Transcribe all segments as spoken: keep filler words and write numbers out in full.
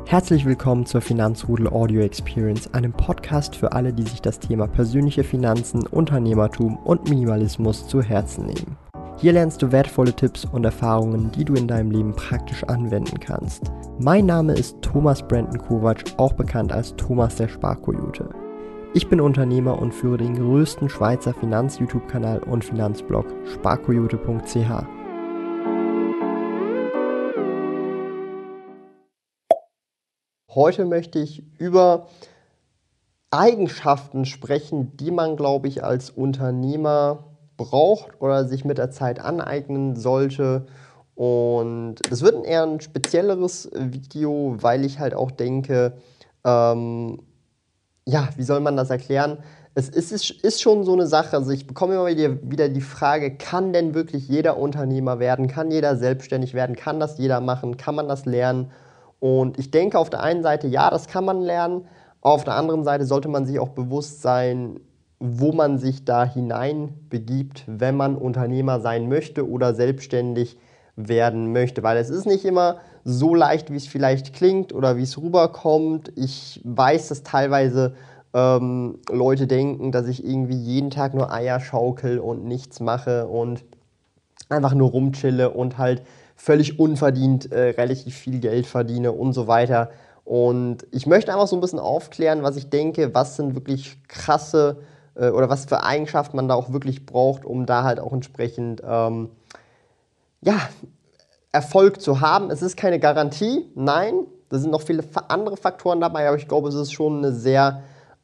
Herzlich willkommen zur Finanzrudel Audio Experience, einem Podcast für alle, die sich das Thema persönliche Finanzen, Unternehmertum und Minimalismus zu Herzen nehmen. Hier lernst du wertvolle Tipps und Erfahrungen, die du in deinem Leben praktisch anwenden kannst. Mein Name ist Thomas Brandon Kovac, auch bekannt als Thomas der Sparkoyote. Ich bin Unternehmer und führe den größten Schweizer Finanz-YouTube-Kanal und Finanzblog sparkoyote punkt c h. Heute möchte ich über Eigenschaften sprechen, die man, glaube ich, als Unternehmer braucht oder sich mit der Zeit aneignen sollte. Und das wird ein eher ein spezielleres Video, weil ich halt auch denke, ähm, ja, wie soll man das erklären? Es ist, ist, ist schon so eine Sache, also ich bekomme immer wieder, wieder die Frage, kann denn wirklich jeder Unternehmer werden? Kann jeder selbstständig werden? Kann das jeder machen? Kann man das lernen? Und ich denke auf der einen Seite, ja, das kann man lernen. Auf der anderen Seite sollte man sich auch bewusst sein, wo man sich da hineinbegibt, wenn man Unternehmer sein möchte oder selbstständig werden möchte. Weil es ist nicht immer so leicht, wie es vielleicht klingt oder wie es rüberkommt. Ich weiß, dass teilweise ähm, Leute denken, dass ich irgendwie jeden Tag nur Eier schaukel und nichts mache und einfach nur rumchille und halt völlig unverdient äh, relativ viel Geld verdiene und so weiter. Und ich möchte einfach so ein bisschen aufklären, was ich denke, was sind wirklich krasse äh, oder was für Eigenschaften man da auch wirklich braucht, um da halt auch entsprechend ähm, ja, Erfolg zu haben. Es ist keine Garantie, nein, da sind noch viele andere Faktoren dabei, aber ich glaube, es ist schon eine sehr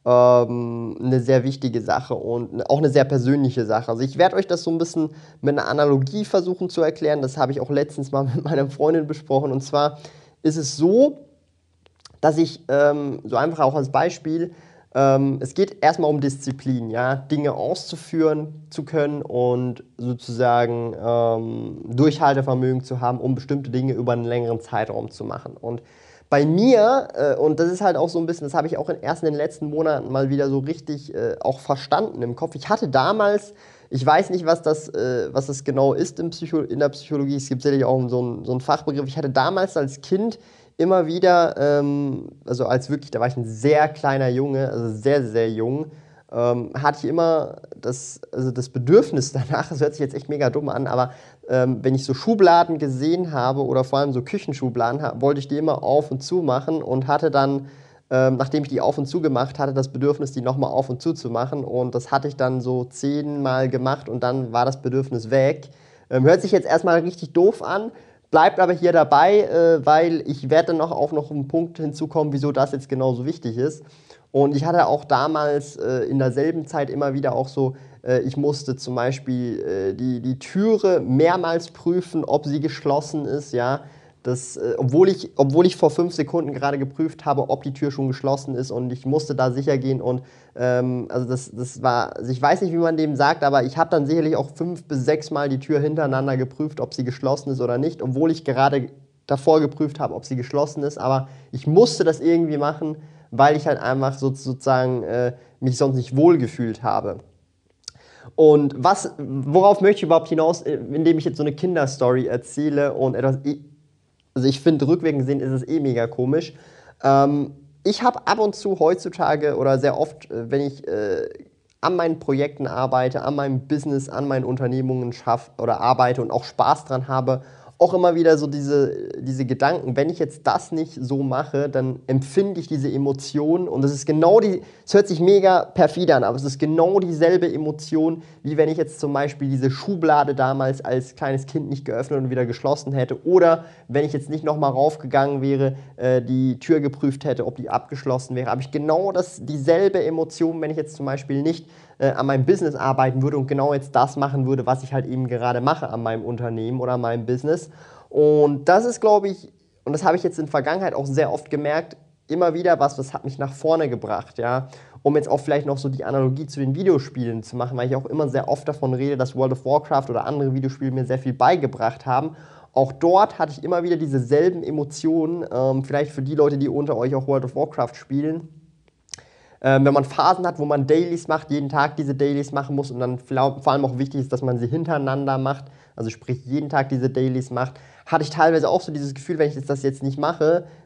Ähm, eine sehr wichtige Sache und auch eine sehr persönliche Sache. Also ich werde euch das so ein bisschen mit einer Analogie versuchen zu erklären. Das habe ich auch letztens mal mit meiner Freundin besprochen. Und zwar ist es so, dass ich ähm, so einfach auch als Beispiel, ähm, es geht erstmal um Disziplin, ja, Dinge auszuführen zu können und sozusagen ähm, Durchhaltevermögen zu haben, um bestimmte Dinge über einen längeren Zeitraum zu machen. Und bei mir, äh, und das ist halt auch so ein bisschen, das habe ich auch in, erst in den letzten Monaten mal wieder so richtig äh, auch verstanden im Kopf. Ich hatte damals, ich weiß nicht, was das, äh, was das genau ist in, Psycho- in der Psychologie, es gibt sicherlich auch so einen so einen Fachbegriff. Ich hatte damals als Kind immer wieder, ähm, also als wirklich, da war ich ein sehr kleiner Junge, also sehr, sehr jung, ähm, hatte ich immer das, also das Bedürfnis danach, das hört sich jetzt echt mega dumm an, aber ähm, wenn ich so Schubladen gesehen habe oder vor allem so Küchenschubladen, ha- wollte ich die immer auf und zu machen und hatte dann, ähm, nachdem ich die auf und zu gemacht hatte, das Bedürfnis, die nochmal auf und zu zu machen, und das hatte ich dann so zehnmal gemacht und dann war das Bedürfnis weg. Ähm, hört sich jetzt erstmal richtig doof an, bleibt aber hier dabei, äh, weil ich werde dann noch auf noch einen Punkt hinzukommen, wieso das jetzt genauso wichtig ist. Und ich hatte auch damals äh, in derselben Zeit immer wieder auch so, äh, ich musste zum Beispiel äh, die, die Türe mehrmals prüfen, ob sie geschlossen ist, ja. Das, äh, obwohl ich, obwohl ich vor fünf Sekunden gerade geprüft habe, ob die Tür schon geschlossen ist, und ich musste da sicher gehen und ähm, also das, das war, also ich weiß nicht, wie man dem sagt, aber ich habe dann sicherlich auch fünf bis sechs Mal die Tür hintereinander geprüft, ob sie geschlossen ist oder nicht, obwohl ich gerade davor geprüft habe, ob sie geschlossen ist, aber ich musste das irgendwie machen, weil ich halt einfach so, sozusagen äh, mich sonst nicht wohlgefühlt habe. Und was, worauf möchte ich überhaupt hinaus, indem ich jetzt so eine Kinderstory erzähle und etwas, also ich finde, rückwirkend gesehen ist es eh mega komisch. Ähm, ich habe ab und zu heutzutage oder sehr oft, äh, wenn ich äh, an meinen Projekten arbeite, an meinem Business, an meinen Unternehmungen schaffe oder arbeite und auch Spaß dran habe, auch immer wieder so diese, diese Gedanken, wenn ich jetzt das nicht so mache, dann empfinde ich diese Emotion, und das ist genau die, es hört sich mega perfide an, aber es ist genau dieselbe Emotion, wie wenn ich jetzt zum Beispiel diese Schublade damals als kleines Kind nicht geöffnet und wieder geschlossen hätte, oder wenn ich jetzt nicht nochmal raufgegangen wäre, äh, die Tür geprüft hätte, ob die abgeschlossen wäre, habe ich genau das, dieselbe Emotion, wenn ich jetzt zum Beispiel nicht äh, an meinem Business arbeiten würde und genau jetzt das machen würde, was ich halt eben gerade mache an meinem Unternehmen oder an meinem Business. Und das ist, glaube ich, und das habe ich jetzt in der Vergangenheit auch sehr oft gemerkt, immer wieder was, was hat mich nach vorne gebracht, ja. Um jetzt auch vielleicht noch so die Analogie zu den Videospielen zu machen, weil ich auch immer sehr oft davon rede, dass World of Warcraft oder andere Videospiele mir sehr viel beigebracht haben. Auch dort hatte ich immer wieder dieselben Emotionen, ähm, vielleicht für die Leute, die unter euch auch World of Warcraft spielen. Ähm, wenn man Phasen hat, wo man Dailies macht, jeden Tag diese Dailies machen muss und dann vor allem auch wichtig ist, dass man sie hintereinander macht, also sprich jeden Tag diese Dailies macht, hatte ich teilweise auch so dieses Gefühl, wenn ich das jetzt nicht mache,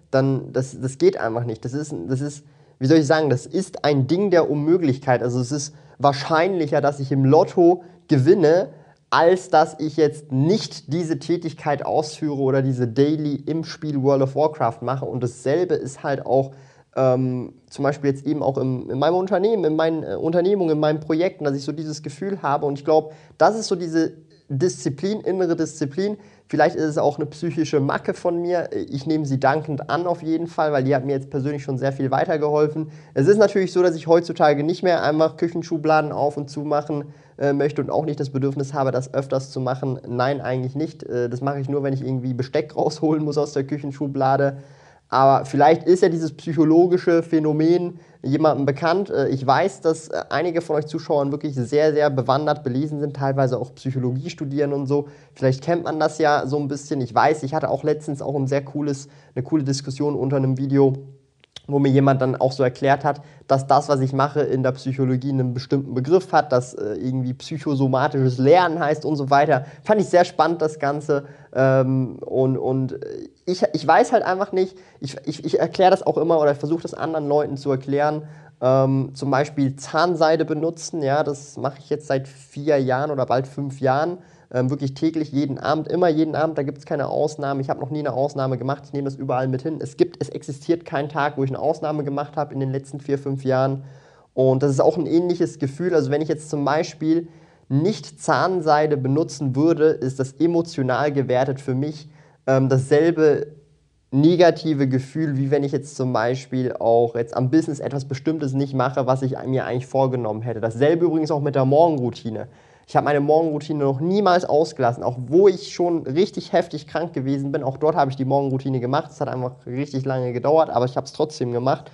dann das, das geht einfach nicht. Das ist, das ist, wie soll ich sagen, das ist ein Ding der Unmöglichkeit. Also es ist wahrscheinlicher, dass ich im Lotto gewinne, als dass ich jetzt nicht diese Tätigkeit ausführe oder diese Daily im Spiel World of Warcraft mache. Und dasselbe ist halt auch ähm, zum Beispiel jetzt eben auch im, in meinem Unternehmen, in meinen äh, Unternehmungen, in meinen Projekten, dass ich so dieses Gefühl habe. Und ich glaube, das ist so diese Disziplin, innere Disziplin. Vielleicht ist es auch eine psychische Macke von mir. Ich nehme sie dankend an auf jeden Fall, weil die hat mir jetzt persönlich schon sehr viel weitergeholfen. Es ist natürlich so, dass ich heutzutage nicht mehr einfach Küchenschubladen auf und zu machen äh, möchte und auch nicht das Bedürfnis habe, das öfters zu machen. Nein, eigentlich nicht. Äh, das mache ich nur, wenn ich irgendwie Besteck rausholen muss aus der Küchenschublade. Aber vielleicht ist ja dieses psychologische Phänomen jemandem bekannt. Ich weiß, dass einige von euch Zuschauern wirklich sehr, sehr bewandert, belesen sind, teilweise auch Psychologie studieren und so. Vielleicht kennt man das ja so ein bisschen. Ich weiß, ich hatte auch letztens auch ein sehr cooles, eine coole Diskussion unter einem Video, wo mir jemand dann auch so erklärt hat, dass das, was ich mache, in der Psychologie einen bestimmten Begriff hat, dass äh, irgendwie psychosomatisches Lernen heißt und so weiter. Fand ich sehr spannend, das Ganze. Ähm, und und ich, ich weiß halt einfach nicht, ich, ich, ich erkläre das auch immer oder versuche das anderen Leuten zu erklären, ähm, zum Beispiel Zahnseide benutzen, ja, das mache ich jetzt seit vier Jahren oder bald fünf Jahren. Ähm, wirklich täglich, jeden Abend, immer jeden Abend, da gibt es keine Ausnahme. Ich habe noch nie eine Ausnahme gemacht, ich nehme das überall mit hin. Es gibt, es existiert keinen Tag, wo ich eine Ausnahme gemacht habe in den letzten vier, fünf Jahren. Und das ist auch ein ähnliches Gefühl. Also wenn ich jetzt zum Beispiel nicht Zahnseide benutzen würde, ist das emotional gewertet für mich ähm, dasselbe negative Gefühl, wie wenn ich jetzt zum Beispiel auch jetzt am Business etwas Bestimmtes nicht mache, was ich mir eigentlich vorgenommen hätte. Dasselbe übrigens auch mit der Morgenroutine. Ich habe meine Morgenroutine noch niemals ausgelassen, auch wo ich schon richtig heftig krank gewesen bin. Auch dort habe ich die Morgenroutine gemacht. Es hat einfach richtig lange gedauert, aber ich habe es trotzdem gemacht.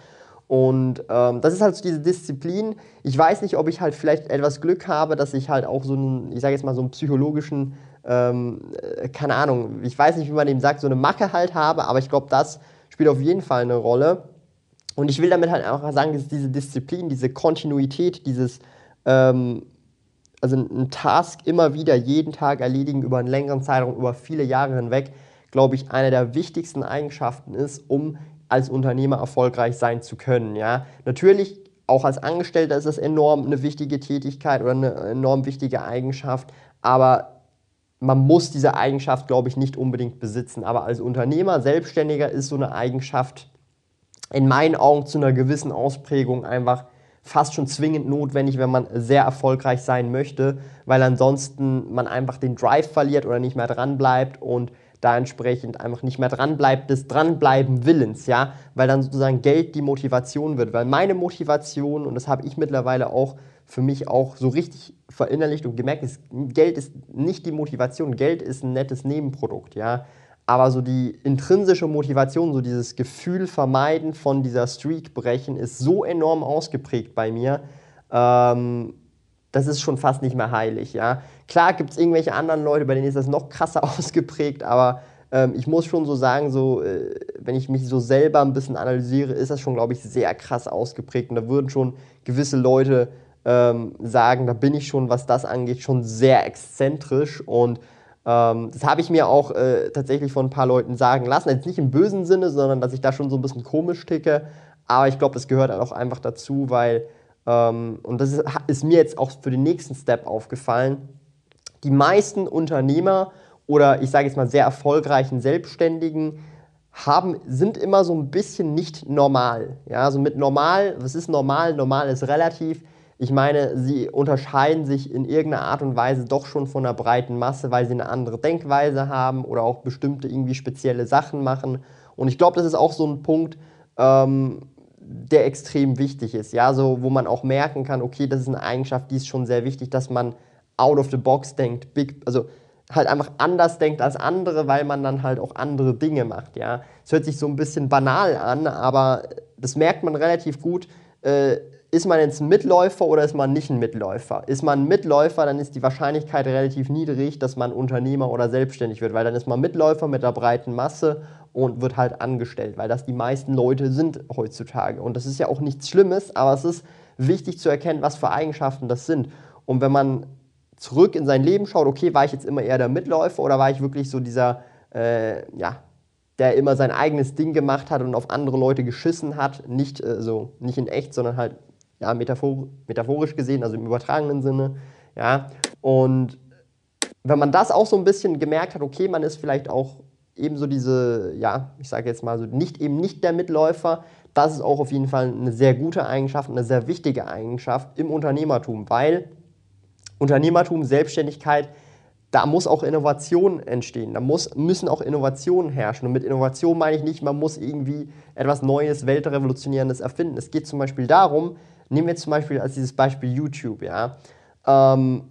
Und ähm, das ist halt so diese Disziplin. Ich weiß nicht, ob ich halt vielleicht etwas Glück habe, dass ich halt auch so einen, ich sage jetzt mal so einen psychologischen, ähm, äh, keine Ahnung, ich weiß nicht, wie man dem sagt, so eine Macke halt habe, aber ich glaube, das spielt auf jeden Fall eine Rolle. Und ich will damit halt einfach sagen, dass diese Disziplin, diese Kontinuität, dieses ähm, also ein Task immer wieder, jeden Tag erledigen über einen längeren Zeitraum, über viele Jahre hinweg, glaube ich, eine der wichtigsten Eigenschaften ist, um als Unternehmer erfolgreich sein zu können. Ja? Natürlich, auch als Angestellter ist das enorm eine wichtige Tätigkeit oder eine enorm wichtige Eigenschaft, aber man muss diese Eigenschaft, glaube ich, nicht unbedingt besitzen. Aber als Unternehmer, Selbstständiger ist so eine Eigenschaft in meinen Augen zu einer gewissen Ausprägung einfach fast schon zwingend notwendig, wenn man sehr erfolgreich sein möchte, weil ansonsten man einfach den Drive verliert oder nicht mehr dran bleibt und da entsprechend einfach nicht mehr dran bleibt des Dranbleiben Willens, ja, weil dann sozusagen Geld die Motivation wird, weil meine Motivation, und das habe ich mittlerweile auch für mich auch so richtig verinnerlicht und gemerkt, ist, Geld ist nicht die Motivation, Geld ist ein nettes Nebenprodukt, ja, aber so die intrinsische Motivation, so dieses Gefühl vermeiden von dieser Streak brechen, ist so enorm ausgeprägt bei mir, ähm, das ist schon fast nicht mehr heilig. Ja? Klar gibt es irgendwelche anderen Leute, bei denen ist das noch krasser ausgeprägt, aber ähm, ich muss schon so sagen, so, äh, wenn ich mich so selber ein bisschen analysiere, ist das schon, glaube ich, sehr krass ausgeprägt. Und da würden schon gewisse Leute ähm, sagen, da bin ich schon, was das angeht, schon sehr exzentrisch. Und ähm, das habe ich mir auch äh, tatsächlich von ein paar Leuten sagen lassen. Jetzt nicht im bösen Sinne, sondern dass ich da schon so ein bisschen komisch ticke. Aber ich glaube, das gehört halt auch einfach dazu, weil Ähm, und das ist, ist mir jetzt auch für den nächsten Step aufgefallen, die meisten Unternehmer oder ich sage jetzt mal sehr erfolgreichen Selbstständigen haben, sind immer so ein bisschen nicht normal. Ja, also mit normal, was ist normal? Normal ist relativ. Ich meine, sie unterscheiden sich in irgendeiner Art und Weise doch schon von der breiten Masse, weil sie eine andere Denkweise haben oder auch bestimmte irgendwie spezielle Sachen machen. Und ich glaube, das ist auch so ein Punkt, ähm, der extrem wichtig ist, ja, so, wo man auch merken kann, okay, das ist eine Eigenschaft, die ist schon sehr wichtig, dass man out of the box denkt, big, also halt einfach anders denkt als andere, weil man dann halt auch andere Dinge macht, ja. Es hört sich so ein bisschen banal an, aber das merkt man relativ gut, äh, ist man jetzt ein Mitläufer oder ist man nicht ein Mitläufer? Ist man ein Mitläufer, dann ist die Wahrscheinlichkeit relativ niedrig, dass man Unternehmer oder selbstständig wird, weil dann ist man Mitläufer mit der breiten Masse und wird halt angestellt, weil das die meisten Leute sind heutzutage. Und das ist ja auch nichts Schlimmes, aber es ist wichtig zu erkennen, was für Eigenschaften das sind. Und wenn man zurück in sein Leben schaut, okay, war ich jetzt immer eher der Mitläufer oder war ich wirklich so dieser, äh, ja, der immer sein eigenes Ding gemacht hat und auf andere Leute geschissen hat. Nicht, äh, so, nicht in echt, sondern halt ja, metaphor metaphorisch gesehen, also im übertragenen Sinne. Ja. Und wenn man das auch so ein bisschen gemerkt hat, okay, man ist vielleicht auch ebenso diese, ja, ich sage jetzt mal so, nicht eben nicht der Mitläufer, das ist auch auf jeden Fall eine sehr gute Eigenschaft, eine sehr wichtige Eigenschaft im Unternehmertum, weil Unternehmertum, Selbstständigkeit, da muss auch Innovation entstehen, da muss, müssen auch Innovationen herrschen. Und mit Innovation meine ich nicht, man muss irgendwie etwas Neues, Weltrevolutionärendes erfinden. Es geht zum Beispiel darum, nehmen wir zum Beispiel als dieses Beispiel YouTube, ja, ähm,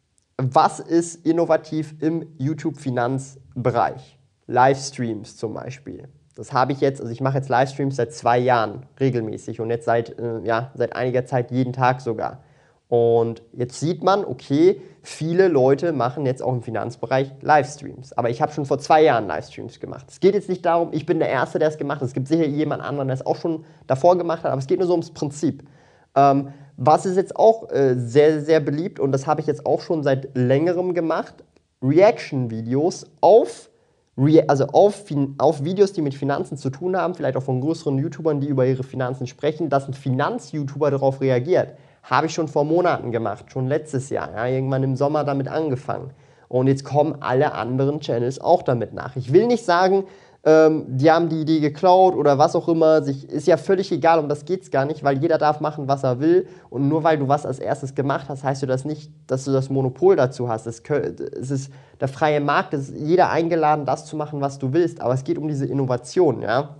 was ist innovativ im YouTube-Finanzbereich? Livestreams zum Beispiel. Das habe ich jetzt, also ich mache jetzt Livestreams seit zwei Jahren regelmäßig und jetzt seit, äh, ja, seit einiger Zeit jeden Tag sogar. Und jetzt sieht man, okay, viele Leute machen jetzt auch im Finanzbereich Livestreams. Aber ich habe schon vor zwei Jahren Livestreams gemacht. Es geht jetzt nicht darum, ich bin der Erste, der es gemacht hat. Es gibt sicher jemand anderen, der es auch schon davor gemacht hat, aber es geht nur so ums Prinzip. Ähm, was ist jetzt auch äh, sehr, sehr beliebt und das habe ich jetzt auch schon seit längerem gemacht, Reaction-Videos auf, Re also auf, auf Videos, die mit Finanzen zu tun haben, vielleicht auch von größeren YouTubern, die über ihre Finanzen sprechen, dass ein Finanz-YouTuber darauf reagiert. Habe ich schon vor Monaten gemacht, schon letztes Jahr, ja, irgendwann im Sommer damit angefangen. Und jetzt kommen alle anderen Channels auch damit nach. Ich will nicht sagen, ähm, die haben die Idee geklaut oder was auch immer. Sich, ist ja völlig egal, um das geht es gar nicht, weil jeder darf machen, was er will. Und nur weil du was als erstes gemacht hast, heißt du das nicht, dass du das Monopol dazu hast. Es, es ist der freie Markt, es ist jeder eingeladen, das zu machen, was du willst. Aber es geht um diese Innovation, ja.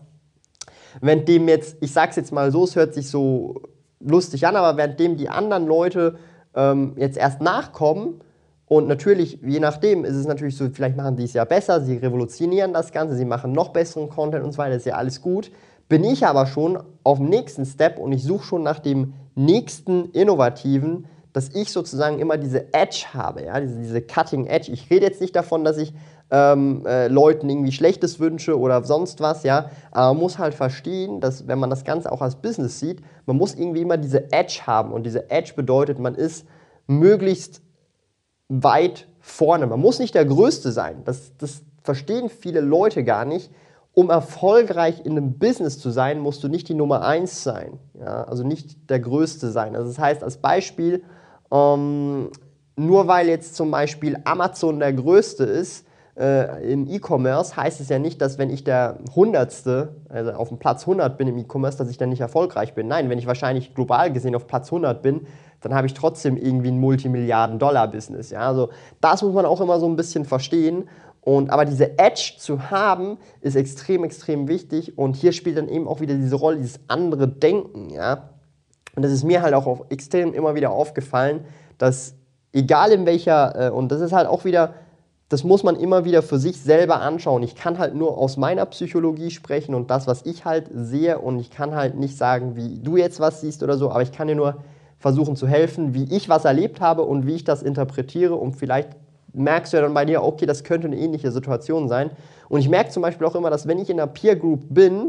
Wenn dem jetzt, ich sag's jetzt mal so, es hört sich so lustig an, aber währenddem die anderen Leute ähm, jetzt erst nachkommen und natürlich, je nachdem, ist es natürlich so, vielleicht machen die es ja besser, sie revolutionieren das Ganze, sie machen noch besseren Content und so weiter, ist ja alles gut, bin ich aber schon auf dem nächsten Step und ich suche schon nach dem nächsten Innovativen, dass ich sozusagen immer diese Edge habe, ja, diese, diese Cutting Edge. Ich rede jetzt nicht davon, dass ich ähm, äh, Leuten irgendwie Schlechtes wünsche oder sonst was, ja, aber man muss halt verstehen, dass wenn man das Ganze auch als Business sieht, man muss irgendwie immer diese Edge haben und diese Edge bedeutet, man ist möglichst weit vorne. Man muss nicht der Größte sein, das, das verstehen viele Leute gar nicht. Um erfolgreich in einem Business zu sein, musst du nicht die Nummer eins sein, ja? Also nicht der Größte sein. Also das heißt, als Beispiel, ähm, nur weil jetzt zum Beispiel Amazon der Größte ist äh, im E-Commerce, heißt es ja nicht, dass wenn ich der Hundertste, also auf dem Platz hundert bin im E-Commerce, dass ich dann nicht erfolgreich bin. Nein, wenn ich wahrscheinlich global gesehen auf Platz hundert bin, dann habe ich trotzdem irgendwie ein Multimilliarden-Dollar-Business. Ja? Also das muss man auch immer so ein bisschen verstehen. Und, aber diese Edge zu haben, ist extrem, extrem wichtig. Und hier spielt dann eben auch wieder diese Rolle, dieses andere Denken. Ja? Und das ist mir halt auch auf, extrem immer wieder aufgefallen, dass egal in welcher, äh, und das ist halt auch wieder, das muss man immer wieder für sich selber anschauen. Ich kann halt nur aus meiner Psychologie sprechen und das, was ich halt sehe. Und ich kann halt nicht sagen, wie du jetzt was siehst oder so, aber ich kann dir nur versuchen zu helfen, wie ich was erlebt habe und wie ich das interpretiere, um vielleicht merkst du ja dann bei dir, okay, das könnte eine ähnliche Situation sein. Und ich merke zum Beispiel auch immer, dass wenn ich in einer Peer Group bin,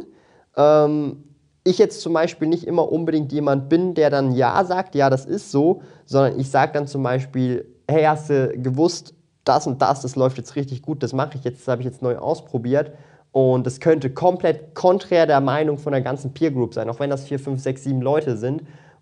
ähm, ich jetzt zum Beispiel nicht immer unbedingt jemand bin, der dann ja sagt, ja, das ist so, sondern ich sage dann zum Beispiel, hey, hast du gewusst, das und das, das läuft jetzt richtig gut, das mache ich jetzt, das habe ich jetzt neu ausprobiert. Und das könnte komplett konträr der Meinung von der ganzen Peer Group sein, auch wenn das vier, fünf, sechs, sieben Leute sind.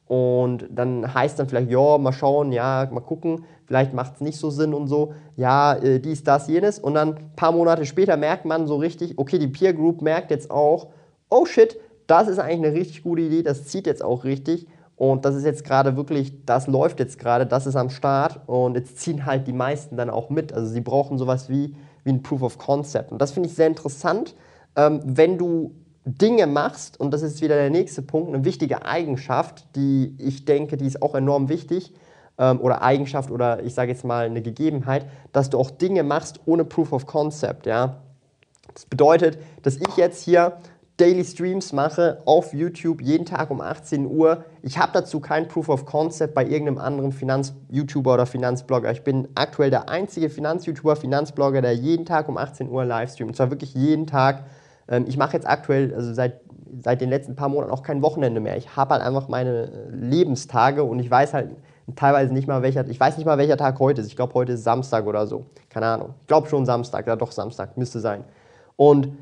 Und dann heißt dann vielleicht, ja, mal schauen, ja, mal gucken, vielleicht macht es nicht so Sinn und so, ja, äh, dies, das, jenes. Und dann ein paar Monate später merkt man so richtig, okay, die Peer Group merkt jetzt auch, oh shit, das ist eigentlich eine richtig gute Idee, das zieht jetzt auch richtig. Und das ist jetzt gerade wirklich, das läuft jetzt gerade, das ist am Start. Und jetzt ziehen halt die meisten dann auch mit. Also sie brauchen sowas wie, wie ein Proof of Concept. Und das finde ich sehr interessant, ähm, wenn du Dinge machst, und das ist wieder der nächste Punkt, eine wichtige Eigenschaft, die ich denke, die ist auch enorm wichtig, ähm, oder Eigenschaft oder ich sage jetzt mal eine Gegebenheit, dass du auch Dinge machst ohne Proof of Concept. Ja? Das bedeutet, dass ich jetzt hier Daily Streams mache auf YouTube jeden Tag um achtzehn Uhr. Ich habe dazu kein Proof of Concept bei irgendeinem anderen Finanz-YouTuber oder Finanzblogger. Ich bin aktuell der einzige Finanz-YouTuber, Finanzblogger, der jeden Tag um achtzehn Uhr live streamt. Und zwar wirklich jeden Tag. Ich mache jetzt aktuell, also seit, seit den letzten paar Monaten auch kein Wochenende mehr. Ich habe halt einfach meine Lebenstage und ich weiß halt teilweise nicht mal, welcher, ich weiß nicht mal, welcher Tag heute ist. Ich glaube, heute ist Samstag oder so. Keine Ahnung. Ich glaube schon Samstag, ja doch Samstag, müsste sein. Und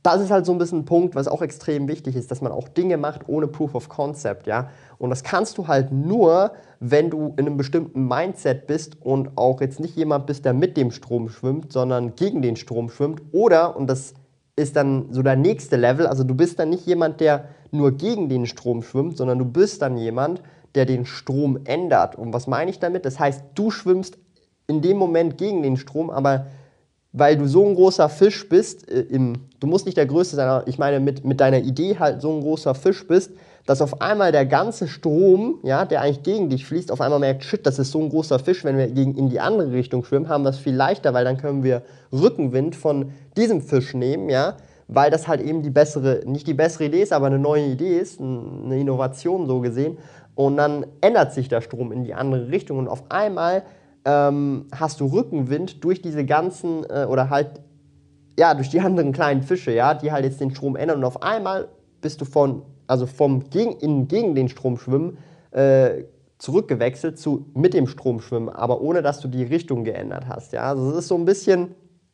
das ist halt so ein bisschen ein Punkt, was auch extrem wichtig ist, dass man auch Dinge macht ohne Proof of Concept, ja. Und das kannst du halt nur, wenn du in einem bestimmten Mindset bist und auch jetzt nicht jemand bist, der mit dem Strom schwimmt, sondern gegen den Strom schwimmt. Oder, und das ist dann so der nächste Level, also du bist dann nicht jemand, der nur gegen den Strom schwimmt, sondern du bist dann jemand, der den Strom ändert. Und was meine ich damit? Das heißt, du schwimmst in dem Moment gegen den Strom, aber weil du so ein großer Fisch bist, äh, im, du musst nicht der Größte sein, aber ich meine mit, mit deiner Idee halt so ein großer Fisch bist, dass auf einmal der ganze Strom, ja, der eigentlich gegen dich fließt, auf einmal merkt, shit, das ist so ein großer Fisch, wenn wir gegen, in die andere Richtung schwimmen, haben wir es viel leichter, weil dann können wir Rückenwind von diesem Fisch nehmen, ja, weil das halt eben die bessere, nicht die bessere Idee ist, aber eine neue Idee ist, eine Innovation so gesehen, und dann ändert sich der Strom in die andere Richtung und auf einmal Ähm, hast du Rückenwind durch diese ganzen, äh, oder halt, ja, durch die anderen kleinen Fische, ja, die halt jetzt den Strom ändern und auf einmal bist du von, also vom gegen, in, gegen den Strom schwimmen, äh, zurückgewechselt zu mit dem Strom schwimmen, aber ohne, dass du die Richtung geändert hast, ja, also es ist so ein bisschen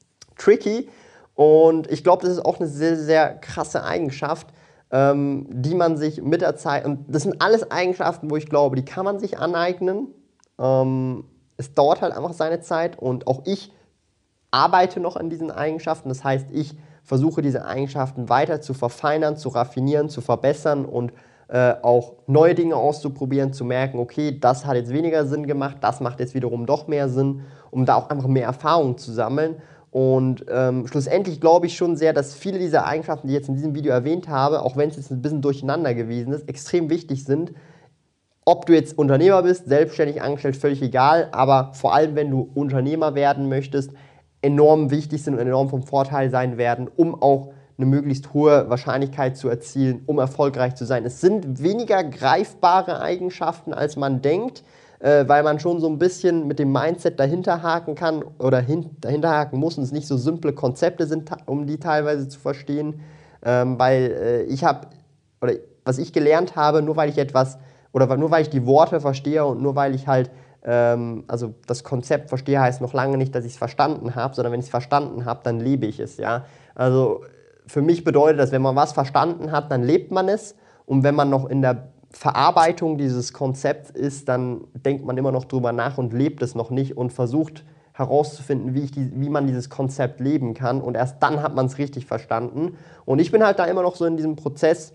tricky und ich glaube, das ist auch eine sehr, sehr krasse Eigenschaft, ähm, die man sich mit der Zeit, und das sind alles Eigenschaften, wo ich glaube, die kann man sich aneignen, ähm, es dauert halt einfach seine Zeit und auch ich arbeite noch an diesen Eigenschaften. Das heißt, ich versuche diese Eigenschaften weiter zu verfeinern, zu raffinieren, zu verbessern und äh, auch neue Dinge auszuprobieren, zu merken, okay, das hat jetzt weniger Sinn gemacht, das macht jetzt wiederum doch mehr Sinn, um da auch einfach mehr Erfahrung zu sammeln. Und ähm, schlussendlich glaube ich schon sehr, dass viele dieser Eigenschaften, die ich jetzt in diesem Video erwähnt habe, auch wenn es jetzt ein bisschen durcheinander gewesen ist, extrem wichtig sind. Ob du jetzt Unternehmer bist, selbstständig, angestellt, völlig egal, aber vor allem, wenn du Unternehmer werden möchtest, enorm wichtig sind und enorm vom Vorteil sein werden, um auch eine möglichst hohe Wahrscheinlichkeit zu erzielen, um erfolgreich zu sein. Es sind weniger greifbare Eigenschaften, als man denkt, äh, weil man schon so ein bisschen mit dem Mindset dahinter haken kann oder hin, dahinter haken muss und es nicht so simple Konzepte sind, um die teilweise zu verstehen, ähm, weil äh, ich habe, oder was ich gelernt habe, nur weil ich etwas Oder nur weil ich die Worte verstehe und nur weil ich halt, ähm, also das Konzept verstehe, heißt noch lange nicht, dass ich es verstanden habe, sondern wenn ich es verstanden habe, dann lebe ich es, ja. Also für mich bedeutet das, wenn man was verstanden hat, dann lebt man es. Und wenn man noch in der Verarbeitung dieses Konzepts ist, dann denkt man immer noch drüber nach und lebt es noch nicht und versucht herauszufinden, wie, ich die, wie man dieses Konzept leben kann. Und erst dann hat man es richtig verstanden. Und ich bin halt da immer noch so in diesem Prozess,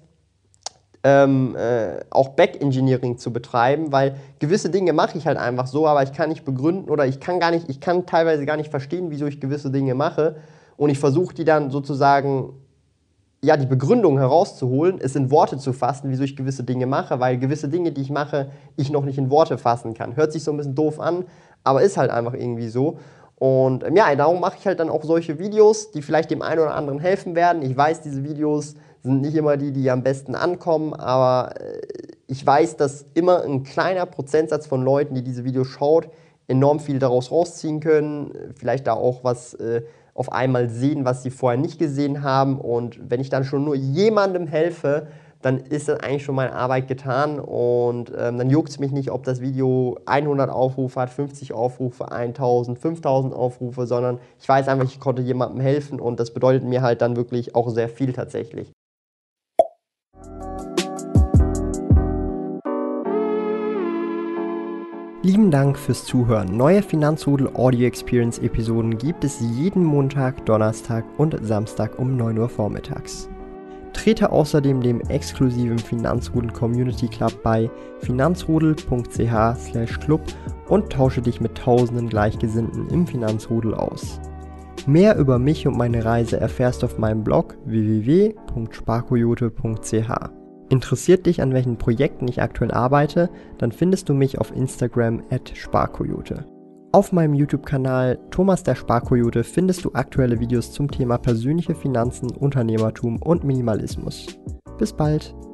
Ähm, äh, auch Back-Engineering zu betreiben, weil gewisse Dinge mache ich halt einfach so, aber ich kann nicht begründen oder ich kann gar nicht, ich kann teilweise gar nicht verstehen, wieso ich gewisse Dinge mache und ich versuche die dann sozusagen, ja, die Begründung herauszuholen, es in Worte zu fassen, wieso ich gewisse Dinge mache, weil gewisse Dinge, die ich mache, ich noch nicht in Worte fassen kann. Hört sich so ein bisschen doof an, aber ist halt einfach irgendwie so. Und ähm, ja, darum mache ich halt dann auch solche Videos, die vielleicht dem einen oder anderen helfen werden. Ich weiß, diese Videos sind nicht immer die, die am besten ankommen, aber äh, ich weiß, dass immer ein kleiner Prozentsatz von Leuten, die diese Videos schaut, enorm viel daraus rausziehen können, vielleicht da auch was äh, auf einmal sehen, was sie vorher nicht gesehen haben. Und wenn ich dann schon nur jemandem helfe, dann ist das eigentlich schon meine Arbeit getan und ähm, dann juckt es mich nicht, ob das Video hundert Aufrufe hat, fünfzig Aufrufe, tausend, fünftausend Aufrufe, sondern ich weiß einfach, ich konnte jemandem helfen und das bedeutet mir halt dann wirklich auch sehr viel tatsächlich. Lieben Dank fürs Zuhören. Neue Finanzrudel Audio Experience Episoden gibt es jeden Montag, Donnerstag und Samstag um neun Uhr vormittags. Trete außerdem dem exklusiven Finanzrudel Community Club bei finanzrudel punkt c h slash club und tausche dich mit tausenden Gleichgesinnten im Finanzrudel aus. Mehr über mich und meine Reise erfährst du auf meinem Blog w w w punkt sparkoyote punkt c h. Interessiert dich, an welchen Projekten ich aktuell arbeite, dann findest du mich auf Instagram at sparkoyote. Auf meinem YouTube-Kanal Thomas der Sparkoyote findest du aktuelle Videos zum Thema persönliche Finanzen, Unternehmertum und Minimalismus. Bis bald!